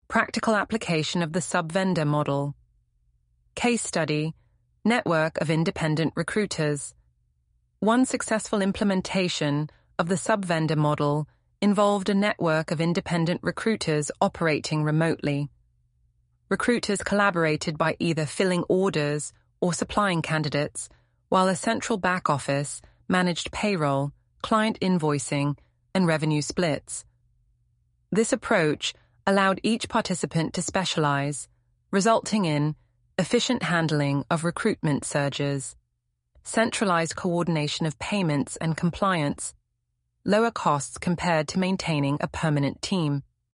Practical application of the sub-vendor model. Case study, network of independent recruiters. One successful implementation of the sub-vendor model involved a network of independent recruiters operating remotely. Recruiters collaborated by either filling orders or supplying candidates, while a central back office managed payroll, client invoicing, and revenue splits. This approach allowed each participant to specialize, resulting in efficient handling of recruitment surges, centralized coordination of payments and compliance, lower costs compared to maintaining a permanent team.